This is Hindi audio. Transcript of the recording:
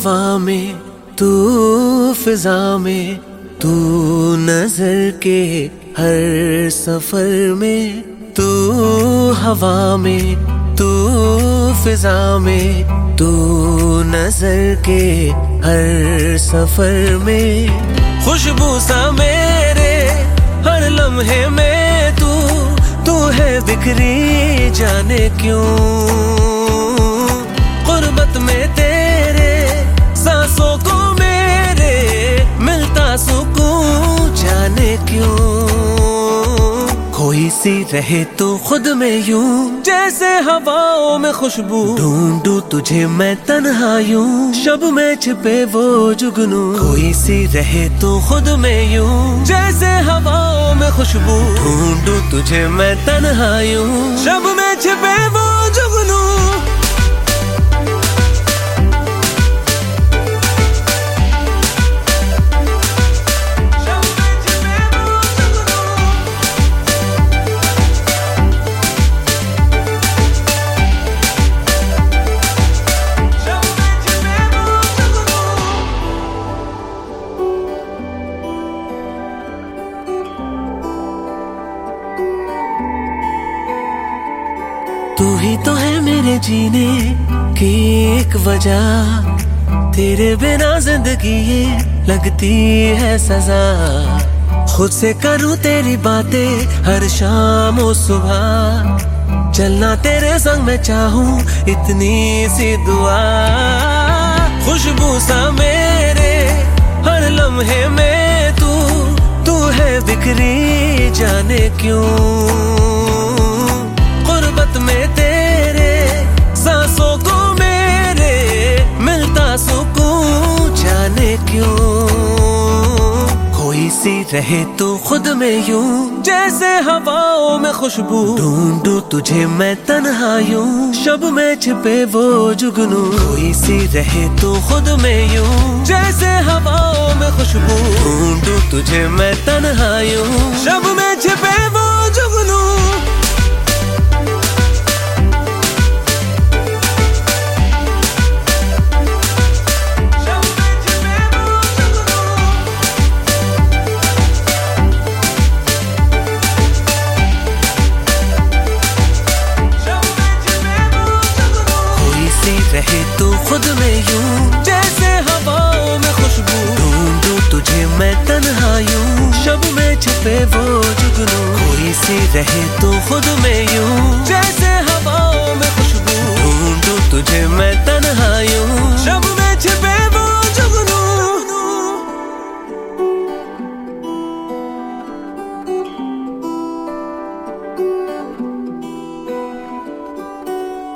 हवा में, तू फिजा में, तू नजर के हर सफर में। तू हवा में, तू फिजा में, तू नजर के हर सफर में। खुशबू सा मेरे हर लम्हे में तू है बिखरी जाने क्यों। गुर्बत में तेरे सांसों को मेरे मिलता सुकून जाने क्यों। कोई सी रहे तो खुद में यूं, जैसे हवाओं में खुशबू। ढूंढूं तुझे मैं तन्हा यूं, शब में छिपे वो जुगनू। कोई सी रहे तो खुद में यूं, जैसे हवाओं में खुशबू। ढूंढूं तुझे मैं तन्हा यूं, शब में छिपे वो जुगनू। तू ही तो है मेरे जीने की एक वजह। तेरे बिना जिंदगी ये लगती है सजा। खुद से करूं तेरी बातें हर शाम और सुबह। चलना तेरे संग मैं चाहूं इतनी सी दुआ। खुशबू सा मेरे हर लम्हे में तू है बिखरी जाने क्यों। गुर्बत में तेरे सांसों को मेरे मिलता सुकून जाने क्यों। कोई सी रहे तो खुद में यूं, जैसे हवाओं में खुशबू। ढूंढूं तुझे मैं तन्हा यूं, शब में छिपे वो जुगनू। कोई सी रहे तो खुद में यूं, जैसे हवाओं में खुशबू। ढूंढूं तुझे मैं तन्हा यूं, शब में छिपे वो जुगनू। रहे तो खुद में यूं, जैसे हवाओं में खुशबू। ढूंढूं तुझे मैं तन्हा यूं, शब में छिपे वो जुगनू। कोई सी रहे तो खुद में यूं।